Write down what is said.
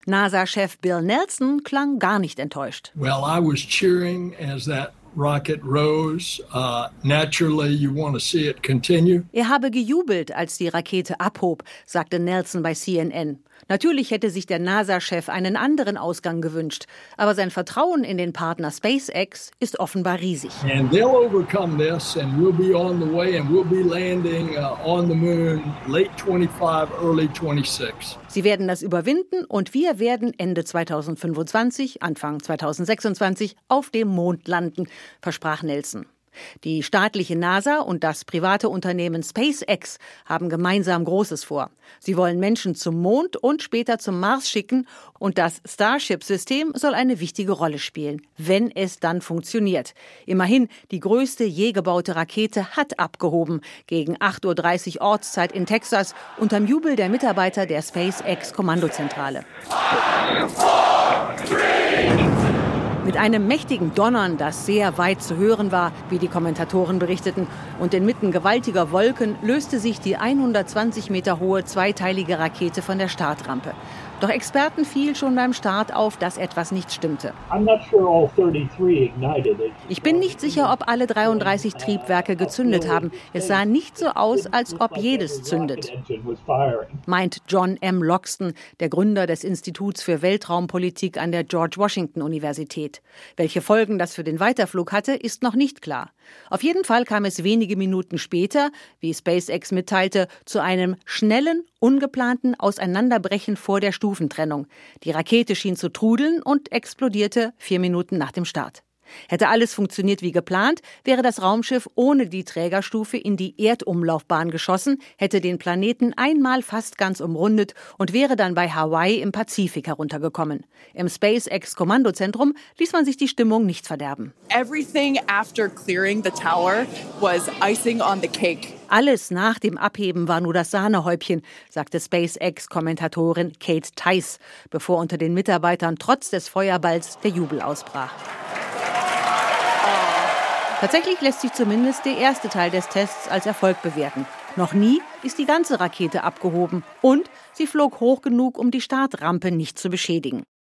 NASA-Chef Bill Nelson klang gar nicht enttäuscht. Well, I was cheering as that rocket rose. Naturally, you want to see it continue. Er habe gejubelt, als die Rakete abhob, sagte Nelson bei CNN. Natürlich hätte sich der NASA-Chef einen anderen Ausgang gewünscht, aber sein Vertrauen in den Partner SpaceX ist offenbar riesig. And they'll overcome this and we'll be on the way and we'll be landing on the moon late 25, early 26. Sie werden das überwinden und wir werden Ende 2025, Anfang 2026 auf dem Mond landen, versprach Nelson. Die staatliche NASA und das private Unternehmen SpaceX haben gemeinsam Großes vor. Sie wollen Menschen zum Mond und später zum Mars schicken und das Starship-System soll eine wichtige Rolle spielen, wenn es dann funktioniert. Immerhin, die größte je gebaute Rakete hat abgehoben, gegen 8:30 Uhr Ortszeit in Texas, unterm Jubel der Mitarbeiter der SpaceX-Kommandozentrale. Mit einem mächtigen Donnern, das sehr weit zu hören war, wie die Kommentatoren berichteten, und inmitten gewaltiger Wolken löste sich die 120 Meter hohe zweiteilige Rakete von der Startrampe. Doch Experten fiel schon beim Start auf, dass etwas nicht stimmte. Ich bin nicht sicher, ob alle 33 Triebwerke gezündet haben. Es sah nicht so aus, als ob jedes zündet, meint John M. Loxton, der Gründer des Instituts für Weltraumpolitik an der George Washington Universität. Welche Folgen das für den Weiterflug hatte, ist noch nicht klar. Auf jeden Fall kam es wenige Minuten später, wie SpaceX mitteilte, zu einem schnellen, ungeplanten Auseinanderbrechen vor der Stufentrennung. Die Rakete schien zu trudeln und explodierte 4 Minuten nach dem Start. Hätte alles funktioniert wie geplant, wäre das Raumschiff ohne die Trägerstufe in die Erdumlaufbahn geschossen, hätte den Planeten einmal fast ganz umrundet und wäre dann bei Hawaii im Pazifik heruntergekommen. Im SpaceX-Kommandozentrum ließ man sich die Stimmung nicht verderben. Everything after clearing the tower was icing on the cake. Alles nach dem Abheben war nur das Sahnehäubchen, sagte SpaceX-Kommentatorin Kate Tice, bevor unter den Mitarbeitern trotz des Feuerballs der Jubel ausbrach. Tatsächlich lässt sich zumindest der erste Teil des Tests als Erfolg bewerten. Noch nie ist die ganze Rakete abgehoben und sie flog hoch genug, um die Startrampe nicht zu beschädigen.